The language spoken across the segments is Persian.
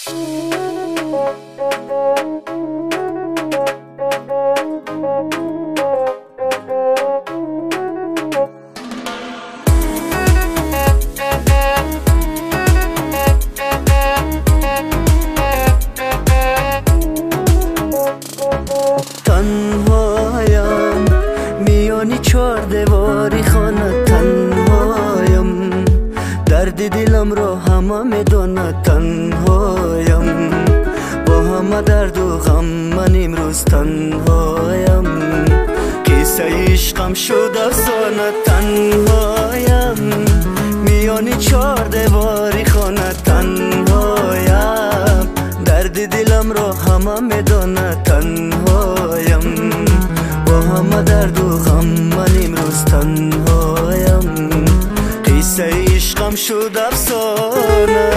تنهایم میانی چار دیواری خانه، تنهایم درد دلم را همه میدانه، تنهایم با همه درد و غم من امروز تنهایم، قصه عشقم شد افسانه، تنهایم میانی چار دیواری خانه، تنهایم درد دلم را همه میدانه، تنهایم با همه درد و غم من امروز تنهایم، قصه عشقم شد افسانه.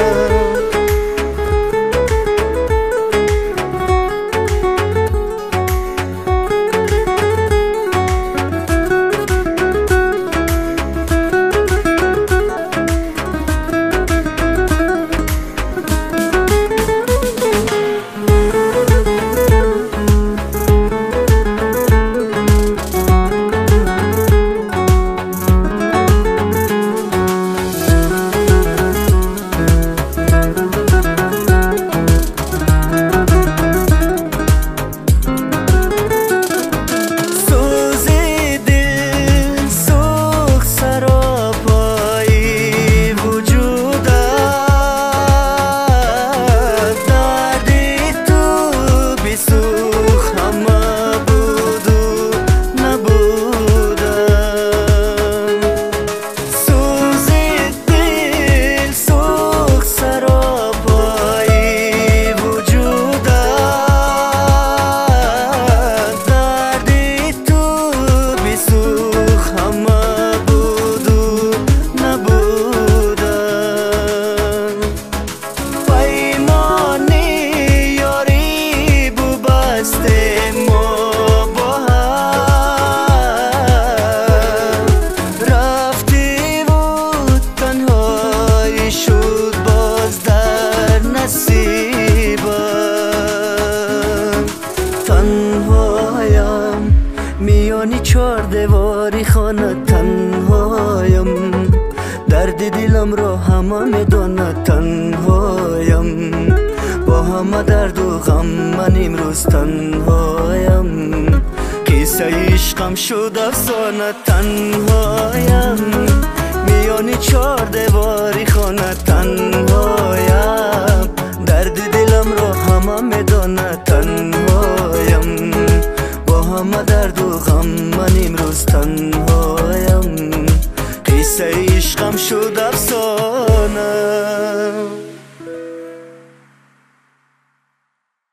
تنهایم میانی چار دیواری خانه، تنهایم درد دلم را همه میدانه، تنهایم با همه درد و غم من امروز تنهایم، قصه عشقم شد افسانه، تنهایم میانی چار دیواری خانه، تنهایم درد دلم را همه میدانه، تنهایم با همه درد و غم من امروز تنهایم، قصه عشقم شد افسانه.